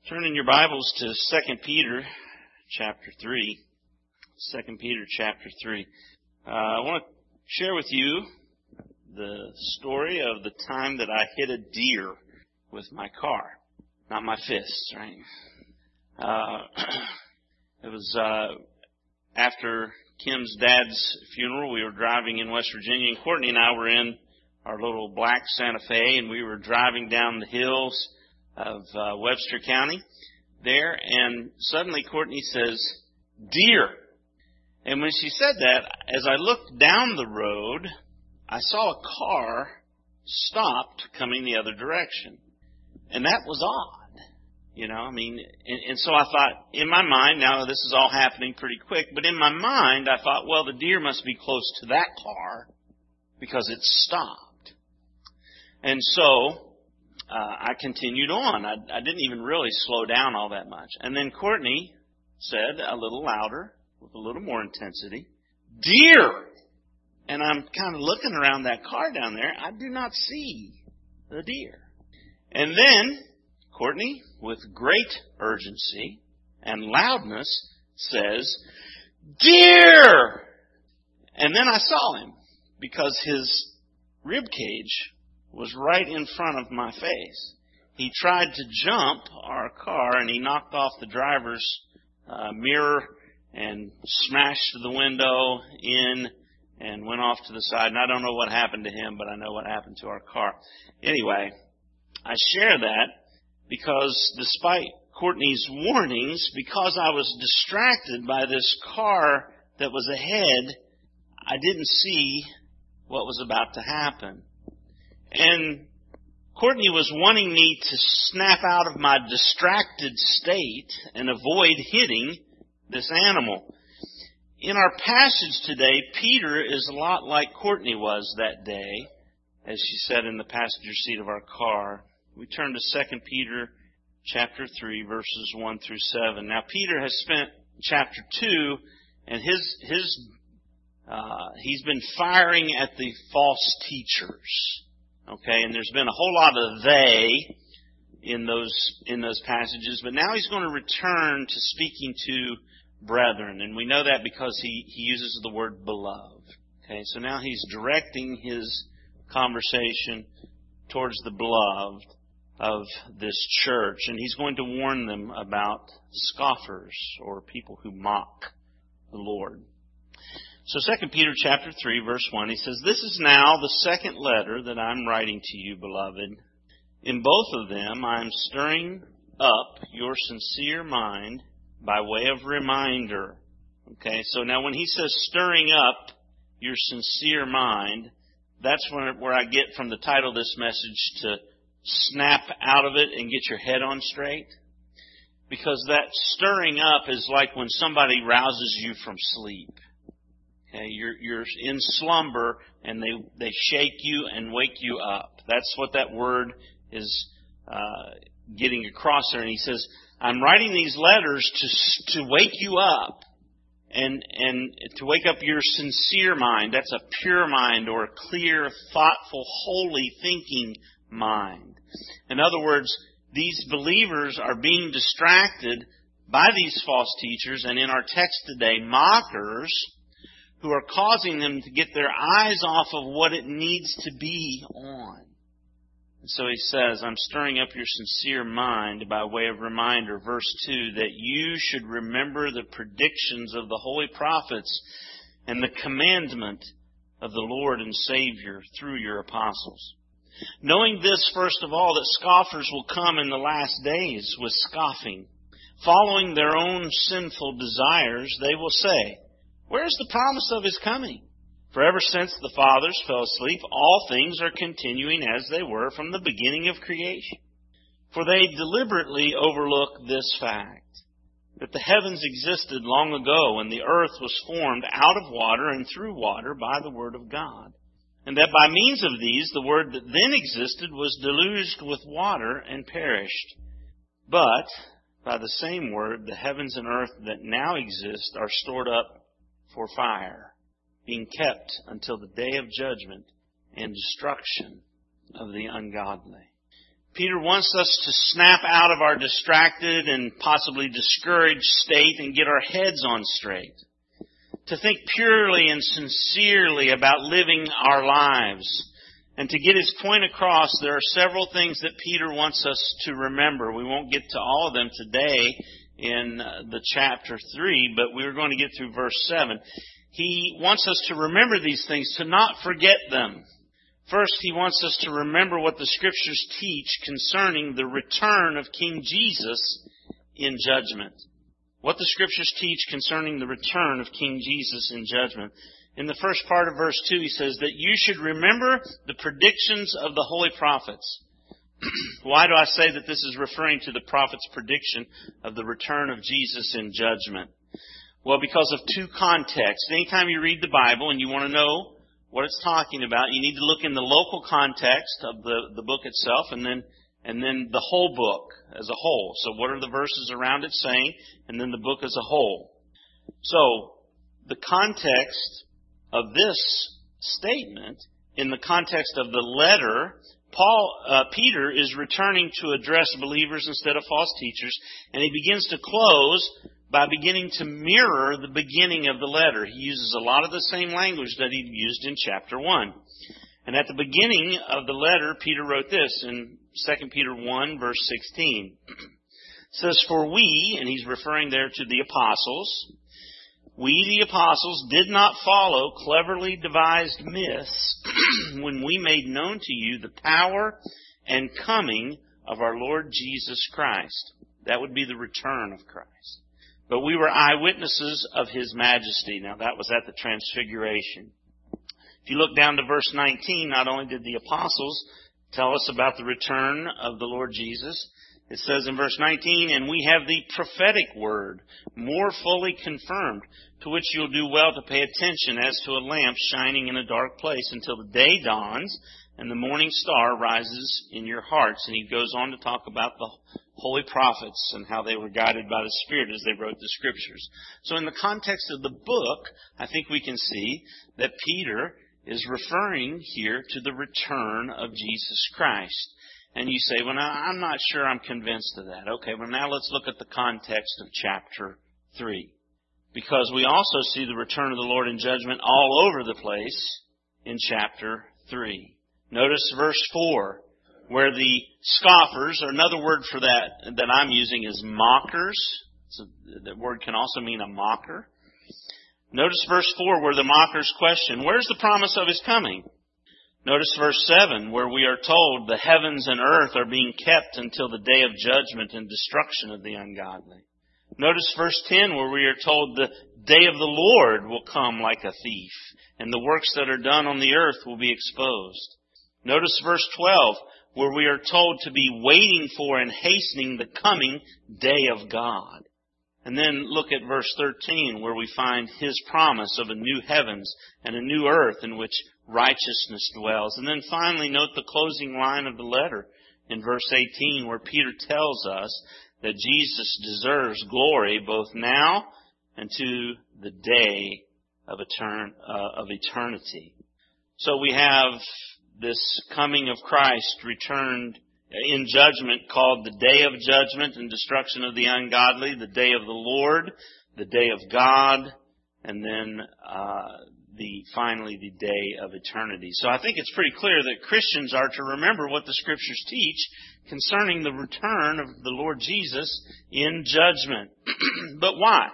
Turn in your Bibles to 2 Peter chapter 3. 2 Peter chapter 3. I want to share with you the story of the time that I hit a deer with my car. Not my fists, right? It was after Kim's dad's funeral. We were driving in West Virginia, and Courtney and I were in our little black Santa Fe, and we were driving down the hills of Webster County there, and suddenly Courtney says, "Deer." And when she said that, as I looked down the road, I saw a car stopped coming the other direction. And that was odd. And so I thought, in my mind, now this is all happening pretty quick, but in my mind I thought, well, the deer must be close to that car because it stopped. And so I continued on. I didn't even really slow down all that much. And then Courtney said a little louder, with a little more intensity, "Deer!" And I'm kind of looking around that car down there. I do not see the deer. And then Courtney, with great urgency and loudness, says, "Deer!" And then I saw him, because his rib cage was right in front of my face. He tried to jump our car, and he knocked off the driver's mirror and smashed the window in and went off to the side. And I don't know what happened to him, but I know what happened to our car. Anyway, I share that because despite Courtney's warnings, because I was distracted by this car that was ahead, I didn't see what was about to happen. And Courtney was wanting me to snap out of my distracted state and avoid hitting this animal. In our passage today, Peter is a lot like Courtney was that day, as she sat in the passenger seat of our car. We turn to 2 Peter chapter 3, verses 1 through 7. Now, Peter has spent chapter 2, and he's been firing at the false teachers. Okay, and there's been a whole lot of "they" in those passages, but now he's going to return to speaking to brethren, and we know that because he uses the word "beloved." Okay, so now he's directing his conversation towards the beloved of this church, and he's going to warn them about scoffers or people who mock the Lord. So 2 Peter chapter 3, verse 1, he says, "This is now the second letter that I'm writing to you, beloved. In both of them I am stirring up your sincere mind by way of reminder." Okay, so now when he says stirring up your sincere mind, that's where I get from the title of this message to snap out of it and get your head on straight. Because that stirring up is like when somebody rouses you from sleep. Okay, you're in slumber, and they shake you and wake you up. That's what that word is getting across there. And he says, I'm writing these letters to wake you up and to wake up your sincere mind. That's a pure mind, or a clear, thoughtful, holy thinking mind. In other words, these believers are being distracted by these false teachers, and in our text today, mockers, who are causing them to get their eyes off of what it needs to be on. And so he says, I'm stirring up your sincere mind by way of reminder, verse 2, that you should remember the predictions of the holy prophets and the commandment of the Lord and Savior through your apostles. Knowing this, first of all, that scoffers will come in the last days with scoffing. Following their own sinful desires, they will say, where is the promise of His coming? For ever since the fathers fell asleep, all things are continuing as they were from the beginning of creation. For they deliberately overlook this fact, that the heavens existed long ago, and the earth was formed out of water and through water by the word of God. And that by means of these, the word that then existed was deluged with water and perished. But by the same word, the heavens and earth that now exist are stored up for fire, being kept until the day of judgment and destruction of the ungodly. Peter wants us to snap out of our distracted and possibly discouraged state and get our heads on straight. To think purely and sincerely about living our lives. And to get his point across, there are several things that Peter wants us to remember. We won't get to all of them today in the chapter 3, but we're going to get through verse 7. He wants us to remember these things, to not forget them. First, he wants us to remember what the Scriptures teach concerning the return of King Jesus in judgment. What the Scriptures teach concerning the return of King Jesus in judgment. In the first part of verse 2, he says that you should remember the predictions of the holy prophets. Why do I say that this is referring to the prophet's prediction of the return of Jesus in judgment? Well, because of two contexts. Anytime you read the Bible and you want to know what it's talking about, you need to look in the local context of the book itself and then the whole book as a whole. So what are the verses around it saying? And then the book as a whole. So the context of this statement, in the context of the letter, Peter is returning to address believers instead of false teachers, and he begins to close by beginning to mirror the beginning of the letter. He uses a lot of the same language that he used in chapter 1. And at the beginning of the letter, Peter wrote this in 2 Peter 1, verse 16. It says, "For we," and he's referring there to the apostles, "we, the apostles, did not follow cleverly devised myths when we made known to you the power and coming of our Lord Jesus Christ." That would be the return of Christ. "But we were eyewitnesses of His majesty." Now that was at the transfiguration. If you look down to verse 19, not only did the apostles tell us about the return of the Lord Jesus, it says in verse 19, "And we have the prophetic word more fully confirmed, to which you'll do well to pay attention as to a lamp shining in a dark place until the day dawns and the morning star rises in your hearts." And he goes on to talk about the holy prophets and how they were guided by the Spirit as they wrote the Scriptures. So in the context of the book, I think we can see that Peter is referring here to the return of Jesus Christ. And you say, well, I'm not sure I'm convinced of that. Okay, well, now let's look at the context of chapter 3. Because we also see the return of the Lord in judgment all over the place in chapter 3. Notice verse 4, where the scoffers, or another word for that I'm using is mockers. So that word can also mean a mocker. Notice verse 4, where the mockers question, where's the promise of His coming? Notice verse 7, where we are told the heavens and earth are being kept until the day of judgment and destruction of the ungodly. Notice verse 10, where we are told the day of the Lord will come like a thief, and the works that are done on the earth will be exposed. Notice verse 12, where we are told to be waiting for and hastening the coming day of God. And then look at verse 13, where we find His promise of a new heavens and a new earth in which righteousness dwells. And then finally note the closing line of the letter in verse 18, where Peter tells us that Jesus deserves glory both now and to the day of eternity. So we have this coming of Christ returned in judgment, called the day of judgment and destruction of the ungodly, the day of the Lord, the day of God, and then finally the day of eternity. So I think it's pretty clear that Christians are to remember what the Scriptures teach concerning the return of the Lord Jesus in judgment. But why?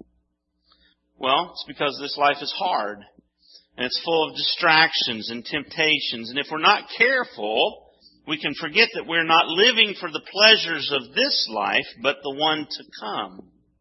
Well, it's because this life is hard, and it's full of distractions and temptations, and if we're not careful, we can forget that we're not living for the pleasures of this life, but the one to come.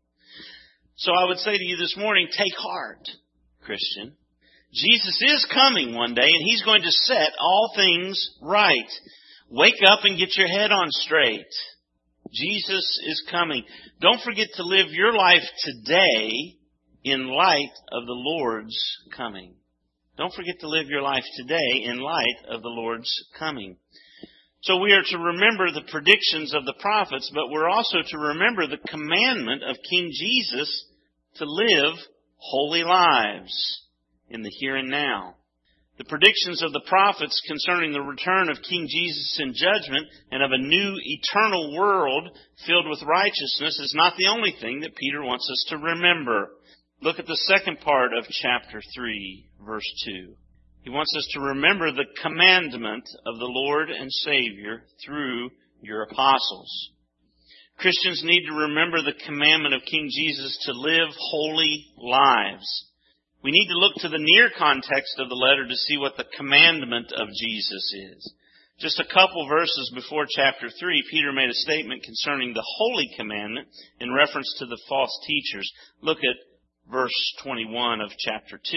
So I would say to you this morning, take heart, Christian. Jesus is coming one day, and He's going to set all things right. Wake up and get your head on straight. Jesus is coming. Don't forget to live your life today in light of the Lord's coming. Don't forget to live your life today in light of the Lord's coming. So we are to remember the predictions of the prophets, but we're also to remember the commandment of King Jesus to live holy lives in the here and now. The predictions of the prophets concerning the return of King Jesus in judgment and of a new eternal world filled with righteousness is not the only thing that Peter wants us to remember. Look at the second part of chapter 3, verse 2. He wants us to remember the commandment of the Lord and Savior through your apostles. Christians need to remember the commandment of King Jesus to live holy lives. We need to look to the near context of the letter to see what the commandment of Jesus is. Just a couple verses before chapter 3, Peter made a statement concerning the holy commandment in reference to the false teachers. Look at verse 21 of chapter 2.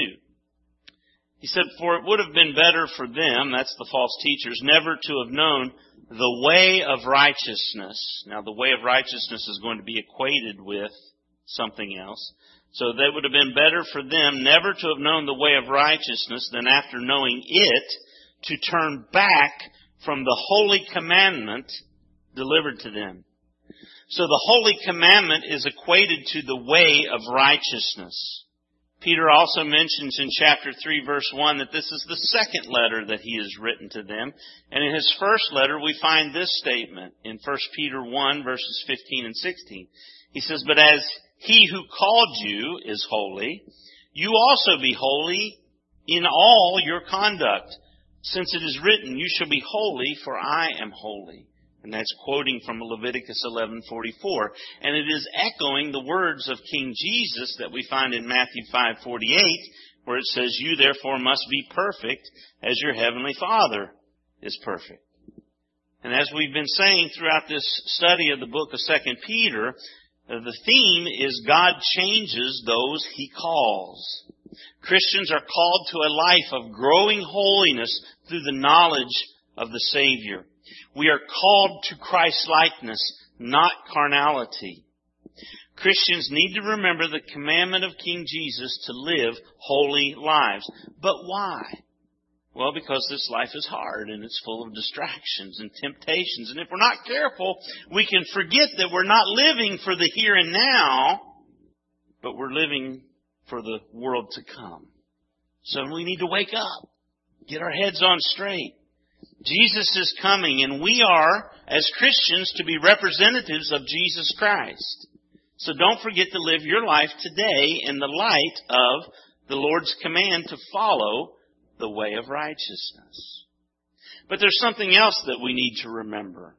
He said, "For it would have been better for them," that's the false teachers, "never to have known the way of righteousness." Now, the way of righteousness is going to be equated with something else. So that would have been better for them never to have known the way of righteousness than after knowing it to turn back from the holy commandment delivered to them. So the holy commandment is equated to the way of righteousness. Peter also mentions in chapter 3, verse 1, that this is the second letter that he has written to them. And in his first letter, we find this statement in 1 Peter 1, verses 15 and 16. He says, "But as He who called you is holy, you also be holy in all your conduct, since it is written, 'You shall be holy, for I am holy.'" And that's quoting from Leviticus 11:44. And it is echoing the words of King Jesus that we find in Matthew 5:48, where it says, "You therefore must be perfect as your heavenly Father is perfect." And as we've been saying throughout this study of the book of 2 Peter, the theme is God changes those He calls. Christians are called to a life of growing holiness through the knowledge of the Savior. We are called to Christ-likeness, not carnality. Christians need to remember the commandment of King Jesus to live holy lives. But why? Well, because this life is hard and it's full of distractions and temptations. And if we're not careful, we can forget that we're not living for the here and now, but we're living for the world to come. So we need to wake up, get our heads on straight. Jesus is coming, and we are, as Christians, to be representatives of Jesus Christ. So don't forget to live your life today in the light of the Lord's command to follow the way of righteousness. But there's something else that we need to remember.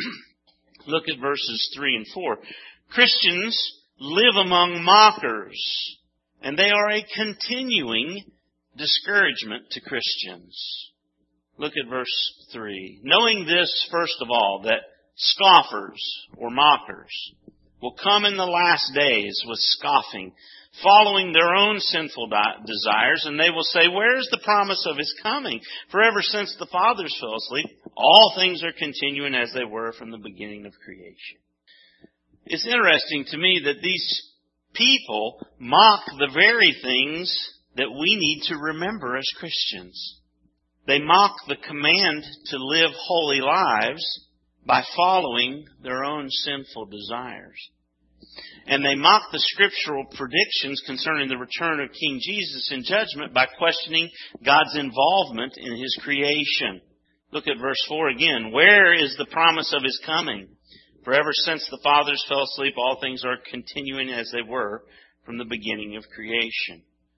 Look at verses 3 and 4. Christians live among mockers, and they are a continuing discouragement to Christians. Look at verse 3. "Knowing this, first of all, that scoffers or mockers will come in the last days with scoffing, following their own sinful desires, and they will say, 'Where is the promise of His coming? For ever since the fathers fell asleep, all things are continuing as they were from the beginning of creation.'" It's interesting to me that these people mock the very things that we need to remember as Christians. They mock the command to live holy lives by following their own sinful desires. And they mock the scriptural predictions concerning the return of King Jesus in judgment by questioning God's involvement in His creation. Look at verse 4 again. "Where is the promise of His coming? For ever since the fathers fell asleep, all things are continuing as they were from the beginning of creation."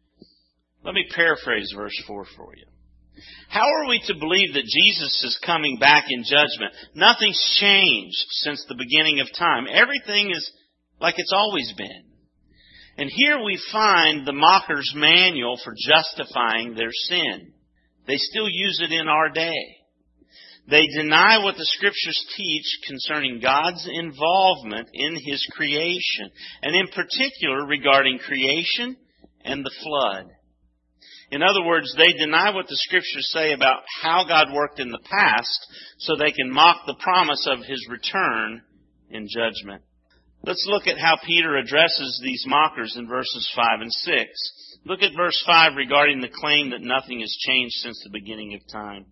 Let me paraphrase verse 4 for you. How are we to believe that Jesus is coming back in judgment? Nothing's changed since the beginning of time. Everything is like it's always been. And here we find the mocker's manual for justifying their sin. They still use it in our day. They deny what the Scriptures teach concerning God's involvement in His creation, and in particular regarding creation and the flood. In other words, they deny what the Scriptures say about how God worked in the past so they can mock the promise of His return in judgment. Let's look at how Peter addresses these mockers in verses 5 and 6. Look at verse 5 regarding the claim that nothing has changed since the beginning of time.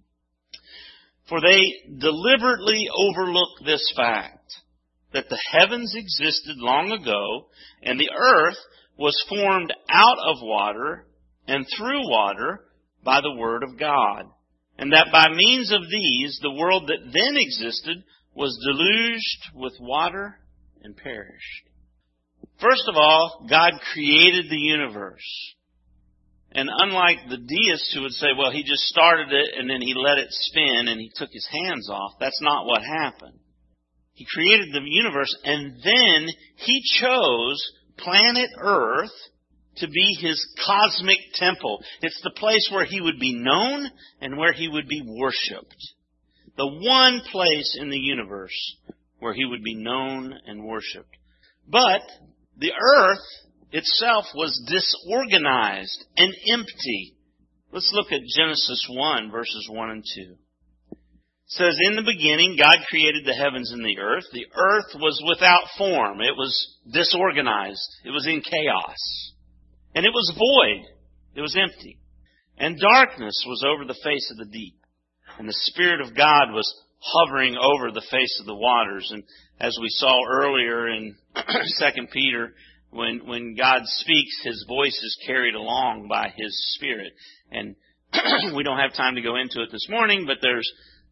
"For they deliberately overlook this fact, that the heavens existed long ago, and the earth was formed out of water and through water, by the word of God, and that by means of these, the world that then existed was deluged with water and perished. First of all, God created the universe. And unlike the deists who would say, well, He just started it and then He let it spin and He took His hands off, that's not what happened. He created the universe and then He chose planet Earth to be His cosmic temple. It's the place where He would be known and where He would be worshipped. The one place in the universe where He would be known and worshipped. But the earth itself was disorganized and empty. Let's look at Genesis 1, verses 1 and 2. It says, in the beginning, God created the heavens and the earth. The earth was without form. It was disorganized. It was in chaos. And it was void. It was empty. And darkness was over the face of the deep. And the Spirit of God was hovering over the face of the waters. And as we saw earlier in 2 Peter, when God speaks, His voice is carried along by His Spirit. And we don't have time to go into it this morning, but there's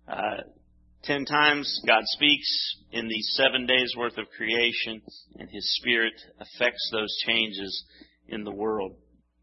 10 times God speaks in these 7 days worth of creation, and His Spirit affects those changes in the world.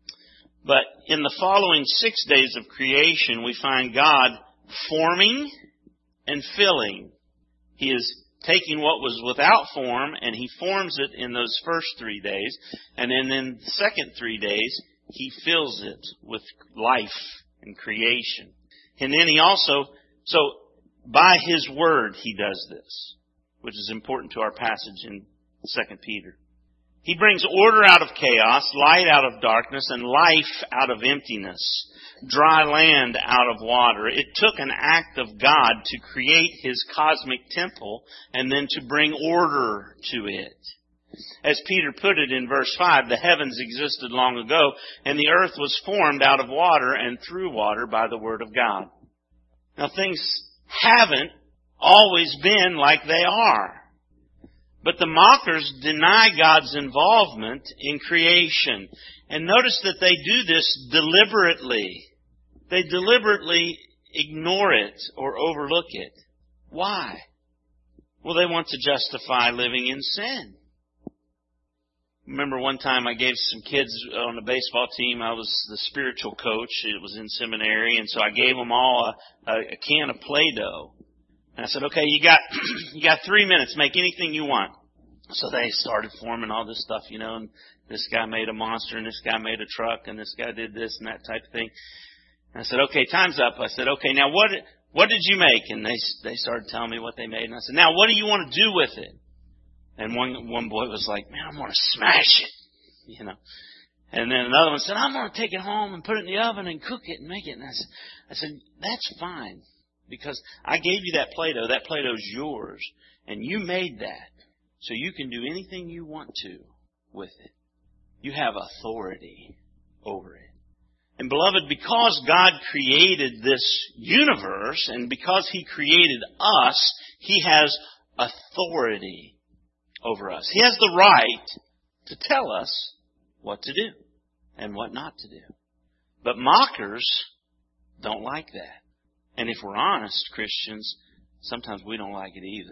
But in the following 6 days of creation, we find God forming and filling. He is taking what was without form, and He forms it in those first 3 days. And then in the second 3 days, He fills it with life and creation. And then He also, so by His Word He does this, which is important to our passage in 2 Peter. He brings order out of chaos, light out of darkness, and life out of emptiness, dry land out of water. It took an act of God to create His cosmic temple and then to bring order to it. As Peter put it in verse 5, the heavens existed long ago, and the earth was formed out of water and through water by the word of God. Now things haven't always been like they are. But the mockers deny God's involvement in creation. And notice that they do this deliberately. They deliberately ignore it or overlook it. Why? Well, they want to justify living in sin. Remember one time I gave some kids on the baseball team, I was the spiritual coach. It was in seminary, and so I gave them all a can of Play-Doh. And I said, okay, you got 3 minutes. Make anything you want. So they started forming all this stuff, and this guy made a monster, and this guy made a truck, and this guy did this and that type of thing. And I said, okay, time's up. I said, okay, now what did you make? And they started telling me what they made. And I said, now what do you want to do with it? And one boy was like, man, I'm going to smash it, And then another one said, I'm going to take it home and put it in the oven and cook it and make it. And I said, that's fine. Because I gave you that Play-Doh. That Play-Doh's yours. And you made that. So you can do anything you want to with it. You have authority over it. And beloved, because God created this universe and because He created us, He has authority over us. He has the right to tell us what to do and what not to do. But mockers don't like that. And if we're honest, Christians, sometimes we don't like it either.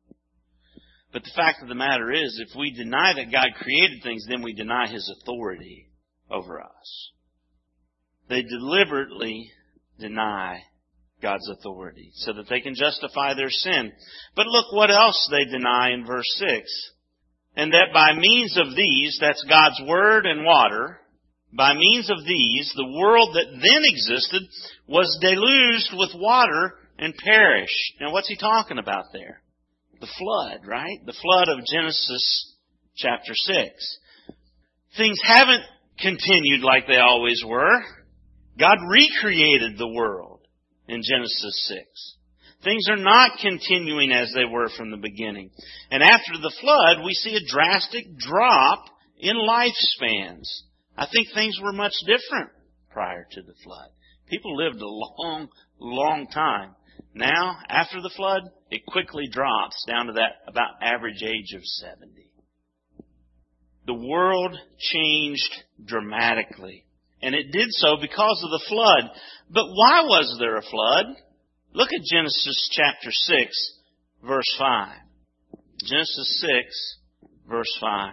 But the fact of the matter is, if we deny that God created things, then we deny His authority over us. They deliberately deny God's authority so that they can justify their sin. But look what else they deny in verse 6. And that by means of these, that's God's word and water, by means of these, the world that then existed was deluged with water and perished. Now what's he talking about there? The flood, right? The flood of Genesis chapter 6. Things haven't continued like they always were. God recreated the world in Genesis 6. Things are not continuing as they were from the beginning. And after the flood, we see a drastic drop in lifespans. I think things were much different prior to the flood. People lived a long, long time. Now, after the flood, it quickly drops down to that about average age of 70. The world changed dramatically. And it did so because of the flood. But why was there a flood? Look at Genesis chapter 6, verse 5. Genesis 6, verse 5.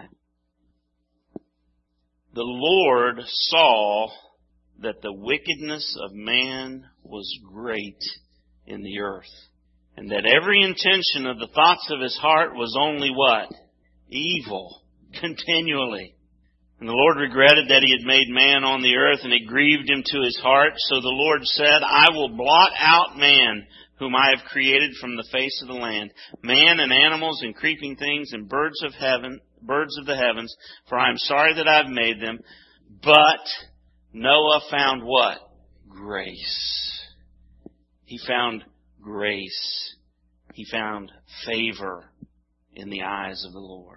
The Lord saw that the wickedness of man was great in the earth, and that every intention of the thoughts of his heart was only what? Evil, continually. And the Lord regretted that he had made man on the earth, and it grieved him to his heart. So the Lord said, I will blot out man, whom I have created from the face of the land, man and animals and creeping things and birds of the heavens, for I am sorry that I have made them. But Noah found what? Grace. He found grace. He found favor in the eyes of the Lord.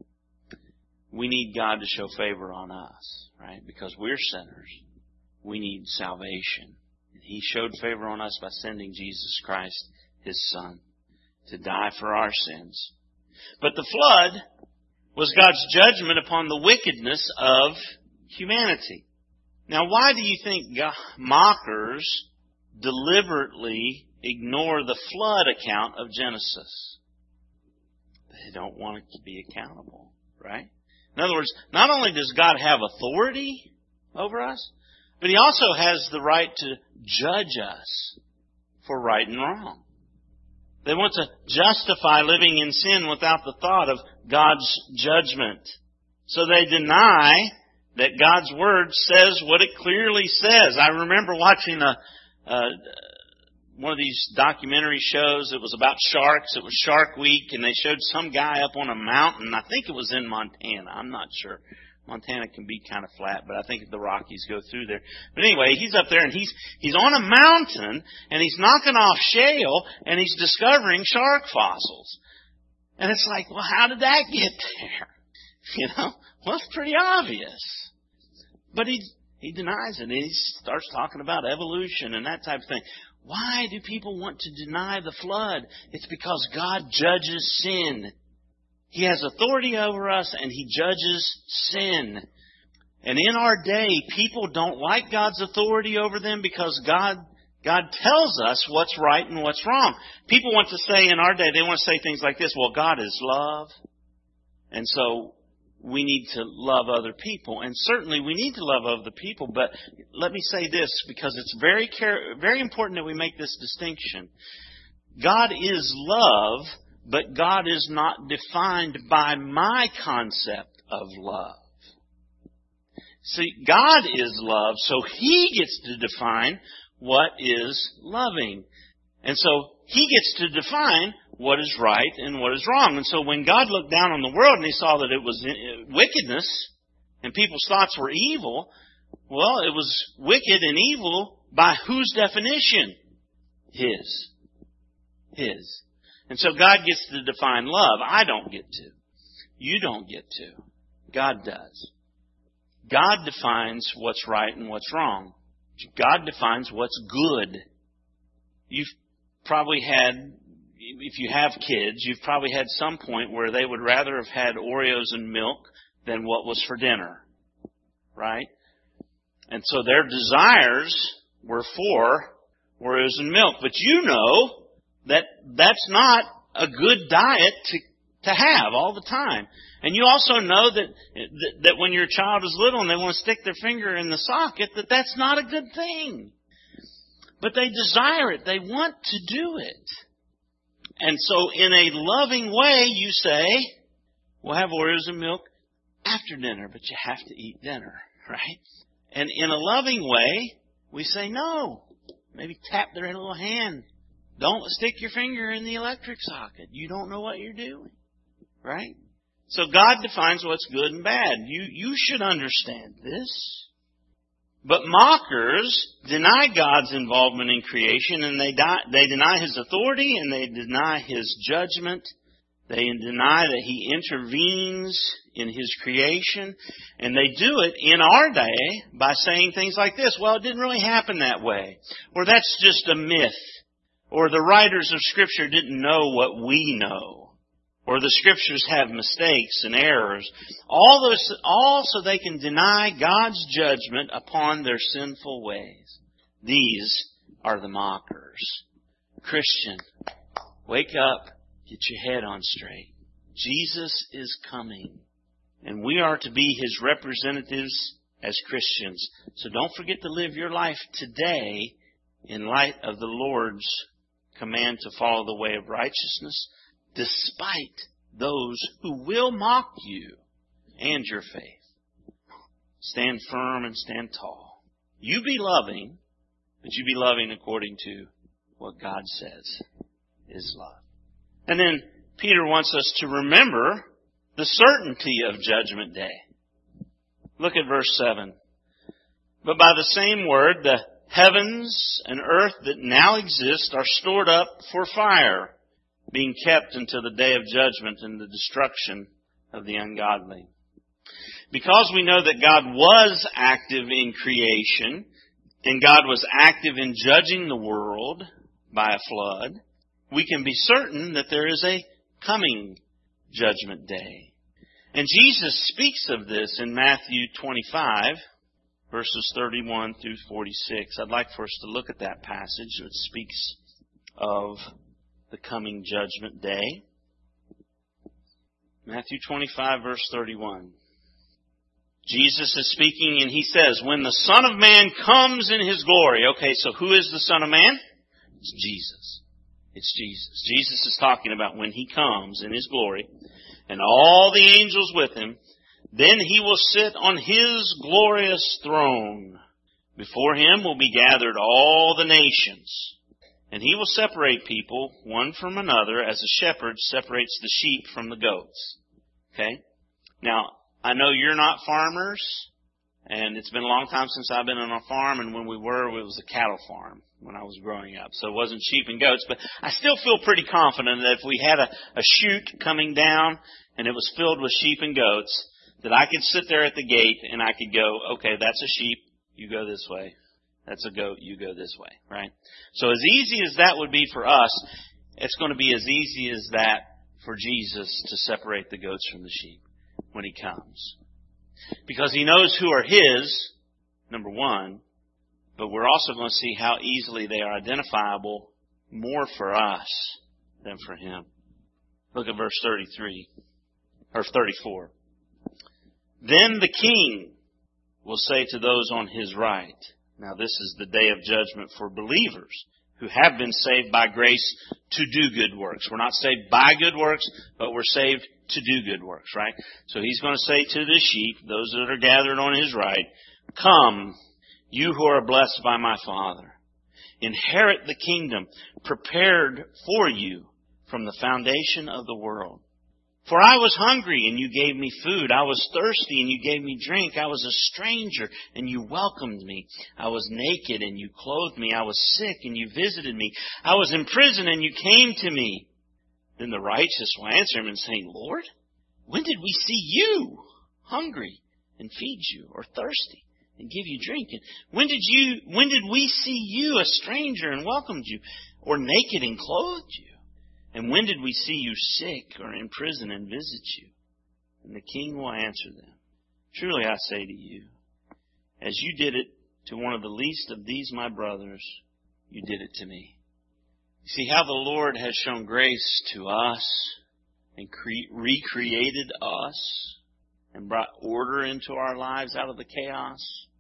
We need God to show favor on us, right? Because we're sinners. We need salvation. He showed favor on us by sending Jesus Christ, His Son, to die for our sins. But the flood was God's judgment upon the wickedness of humanity. Now, why do you think mockers deliberately ignore the flood account of Genesis? They don't want to be accountable, right? In other words, not only does God have authority over us, but He also has the right to judge us for right and wrong. They want to justify living in sin without the thought of God's judgment. So they deny that God's Word says what it clearly says. I remember watching one of these documentary shows. It was about sharks. It was Shark Week, and they showed some guy up on a mountain. I think it was in Montana. I'm not sure. Montana can be kind of flat, but I think the Rockies go through there. But anyway, he's up there, and he's on a mountain, and he's knocking off shale, and he's discovering shark fossils. And it's like, well, how did that get there? You know? Well, it's pretty obvious. But he denies it, and he starts talking about evolution and that type of thing. Why do people want to deny the flood? It's because God judges sin. He has authority over us, and He judges sin. And in our day, people don't like God's authority over them because God tells us what's right and what's wrong. People want to say in our day, they want to say things like this, well, God is love, and so we need to love other people. And certainly we need to love other people, but let me say this, because it's very important that we make this distinction. God is love, but God is not defined by my concept of love. See, God is love, so He gets to define what is loving. And so He gets to define what is right and what is wrong. And so when God looked down on the world and He saw that it was wickedness and people's thoughts were evil, well, it was wicked and evil by whose definition? His. And so God gets to define love. I don't get to. You don't get to. God does. God defines what's right and what's wrong. God defines what's good. You've probably had, if you have kids, you've probably had some point where they would rather have had Oreos and milk than what was for dinner. Right? And so their desires were for Oreos and milk. But you know that that's not a good diet to have all the time. And you also know that when your child is little and they want to stick their finger in the socket, that's not a good thing. But they desire it. They want to do it. And so in a loving way, you say, we'll have Oreos and milk after dinner, but you have to eat dinner, right? And in a loving way, we say, no. Maybe tap their little hand. Don't stick your finger in the electric socket. You don't know what you're doing, right? So God defines what's good and bad. You should understand this. But mockers deny God's involvement in creation, and they deny His authority, and they deny His judgment. They deny that He intervenes in His creation, and they do it in our day by saying things like this, well, it didn't really happen that way, or that's just a myth, or the writers of Scripture didn't know what we know. or the Scriptures have mistakes and errors. All so they can deny God's judgment upon their sinful ways. These are the mockers. Christian, wake up. Get your head on straight. Jesus is coming. And we are to be His representatives as Christians. So don't forget to live your life today in light of the Lord's command to follow the way of righteousness, despite those who will mock you and your faith. Stand firm and stand tall. You be loving, but you be loving according to what God says is love. And then Peter wants us to remember the certainty of Judgment Day. Look at verse 7. But by the same word, the heavens and earth that now exist are stored up for fire, being kept until the day of judgment and the destruction of the ungodly. Because we know that God was active in creation, and God was active in judging the world by a flood, we can be certain that there is a coming judgment day. And Jesus speaks of this in Matthew 25, verses 31 through 46. I'd like for us to look at that passage that speaks of the coming judgment day. Matthew 25, verse 31. Jesus is speaking and He says, when the Son of Man comes in His glory. Okay, so who is the Son of Man? It's Jesus. It's Jesus. Jesus is talking about when He comes in His glory and all the angels with Him. Then He will sit on His glorious throne. Before Him will be gathered all the nations. And He will separate people one from another as a shepherd separates the sheep from the goats. Okay? Now, I know you're not farmers, and it's been a long time since I've been on a farm, and when we were, it was a cattle farm when I was growing up. So it wasn't sheep and goats, but I still feel pretty confident that if we had a chute coming down and it was filled with sheep and goats, that I could sit there at the gate and I could go, okay, that's a sheep, you go this way. That's a goat, you go this way, right? So as easy as that would be for us, it's going to be as easy as that for Jesus to separate the goats from the sheep when He comes. Because He knows who are His, number one, but we're also going to see how easily they are identifiable more for us than for Him. Look at verse 33, or 34. Then the King will say to those on His right. Now this is the day of judgment for believers who have been saved by grace to do good works. We're not saved by good works, but we're saved to do good works, right? So He's going to say to the sheep, those that are gathered on His right, come, you who are blessed by my Father. Inherit the kingdom prepared for you from the foundation of the world. For I was hungry, and you gave me food. I was thirsty, and you gave me drink. I was a stranger, and you welcomed me. I was naked, and you clothed me. I was sick, and you visited me. I was in prison, and you came to me. Then the righteous will answer Him and say, Lord, when did we see you hungry and feed you, or thirsty and give you drink? And when did we see you a stranger and welcomed you, or naked and clothed you? And when did we see you sick or in prison and visit you? And the King will answer them, truly I say to you, as you did it to one of the least of these my brothers, you did it to me. You see how the Lord has shown grace to us and recreated us and brought order into our lives out of the chaos?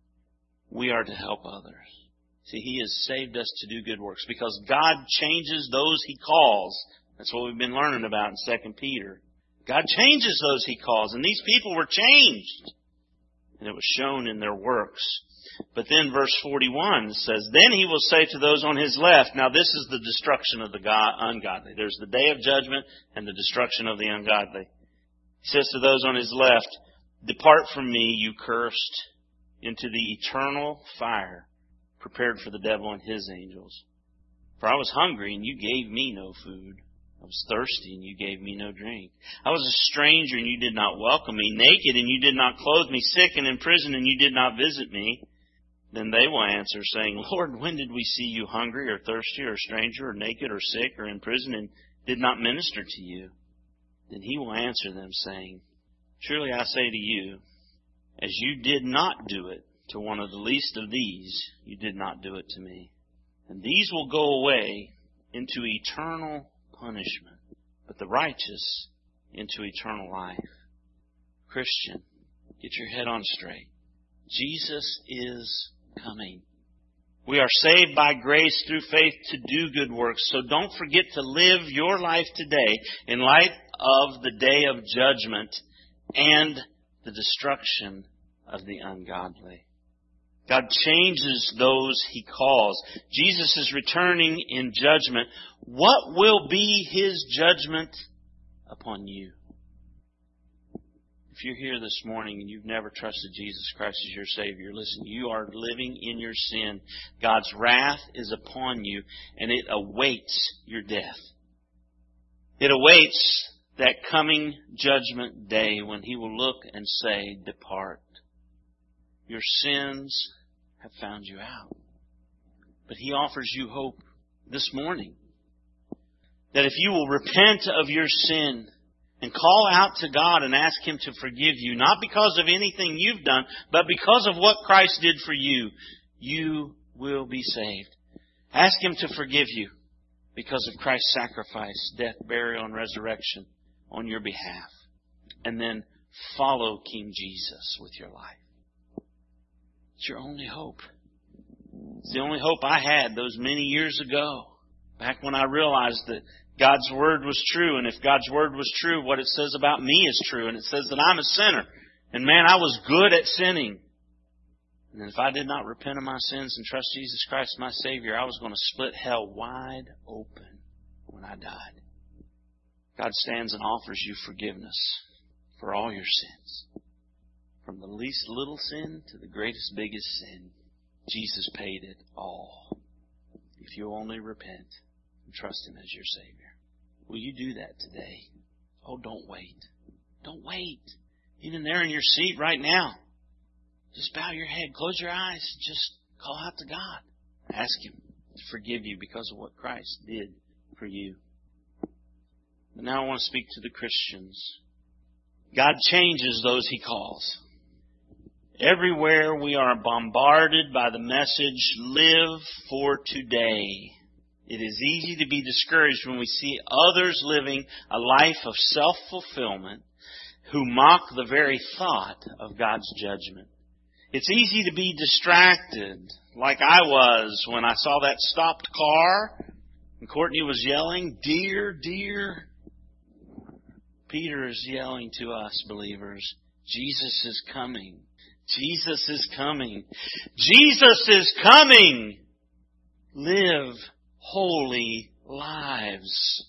We are to help others. See, He has saved us to do good works because God changes those He calls. That's what we've been learning about in 2 Peter. God changes those He calls, and these people were changed. And it was shown in their works. But then verse 41 says, then He will say to those on His left, now this is the destruction of the ungodly. There's the day of judgment and the destruction of the ungodly. He says to those on His left, depart from me, you cursed, into the eternal fire prepared for the devil and his angels. For I was hungry, and you gave me no food. I was thirsty, and you gave me no drink. I was a stranger, and you did not welcome me. Naked, and you did not clothe me. Sick and in prison, and you did not visit me. Then they will answer, saying, Lord, when did we see you hungry or thirsty or a stranger or naked or sick or in prison and did not minister to you? Then He will answer them, saying, Truly I say to you, as you did not do it to one of the least of these, you did not do it to me. And these will go away into eternal punishment, but the righteous into eternal life. Christian, get your head on straight. Jesus is coming. We are saved by grace through faith to do good works. So don't forget to live your life today in light of the day of judgment and the destruction of the ungodly. God changes those He calls. Jesus is returning in judgment. What will be His judgment upon you? If you're here this morning and you've never trusted Jesus Christ as your Savior, listen, you are living in your sin. God's wrath is upon you, and it awaits your death. It awaits that coming judgment day when He will look and say, Depart. Your sins have found you out. But He offers you hope this morning that if you will repent of your sin and call out to God and ask Him to forgive you, not because of anything you've done, but because of what Christ did for you, you will be saved. Ask Him to forgive you because of Christ's sacrifice, death, burial, and resurrection on your behalf. And then follow King Jesus with your life. It's your only hope. It's the only hope I had those many years ago, back when I realized that God's Word was true. And if God's Word was true, what it says about me is true. And it says that I'm a sinner. And man, I was good at sinning. And if I did not repent of my sins and trust Jesus Christ my Savior, I was going to split hell wide open when I died. God stands and offers you forgiveness for all your sins. From the least little sin to the greatest, biggest sin, Jesus paid it all. If you only repent and trust Him as your Savior. Will you do that today? Oh, don't wait. Don't wait. Even there in your seat right now, just bow your head, close your eyes, just call out to God. Ask Him to forgive you because of what Christ did for you. But now I want to speak to the Christians. God changes those He calls. Everywhere we are bombarded by the message, live for today. It is easy to be discouraged when we see others living a life of self-fulfillment who mock the very thought of God's judgment. It's easy to be distracted, like I was when I saw that stopped car and Courtney was yelling, Dear, dear. Peter is yelling to us, believers, Jesus is coming. Jesus is coming. Jesus is coming. Live holy lives.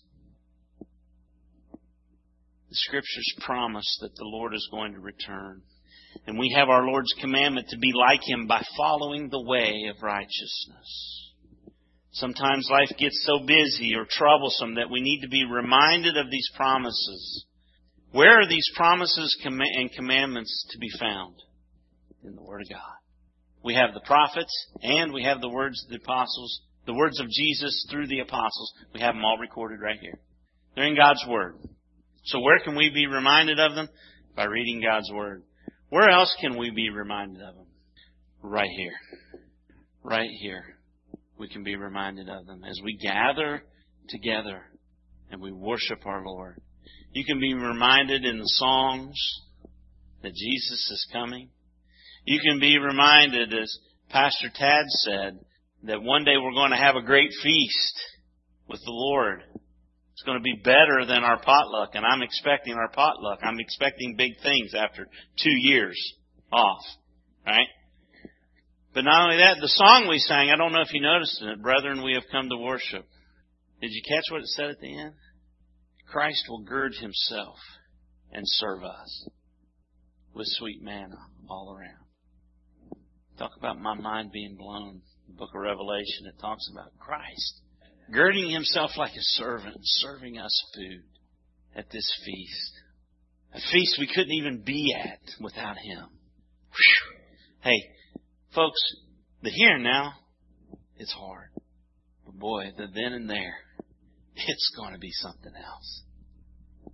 The Scriptures promise that the Lord is going to return. And we have our Lord's commandment to be like Him by following the way of righteousness. Sometimes life gets so busy or troublesome that we need to be reminded of these promises. Where are these promises and commandments to be found? In the Word of God. We have the prophets and we have the words of the apostles, the words of Jesus through the apostles. We have them all recorded right here. They're in God's Word. So where can we be reminded of them? By reading God's Word. Where else can we be reminded of them? Right here. Right here. We can be reminded of them as we gather together and we worship our Lord. You can be reminded in the songs that Jesus is coming. You can be reminded, as Pastor Tad said, that one day we're going to have a great feast with the Lord. It's going to be better than our potluck, and I'm expecting our potluck. I'm expecting big things after 2 years off, right? But not only that, the song we sang, I don't know if you noticed it, Brethren, we have come to worship. Did you catch what it said at the end? Christ will gird Himself and serve us with sweet manna all around. Talk about my mind being blown. The book of Revelation, it talks about Christ girding Himself like a servant, serving us food at this feast. A feast we couldn't even be at without Him. Whew. Hey, folks, the here and now, it's hard. But boy, the then and there, it's going to be something else.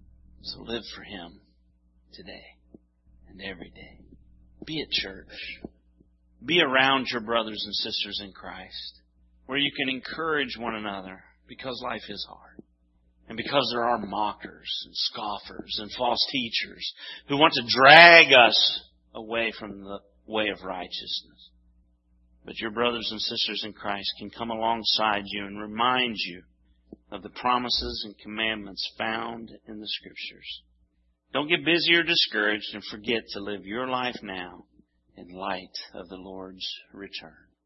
So live for Him today and every day. Be at church. Be around your brothers and sisters in Christ, where you can encourage one another, because life is hard. And because there are mockers and scoffers and false teachers who want to drag us away from the way of righteousness. But your brothers and sisters in Christ can come alongside you and remind you of the promises and commandments found in the Scriptures. Don't get busy or discouraged, and forget to live your life now in light of the Lord's return.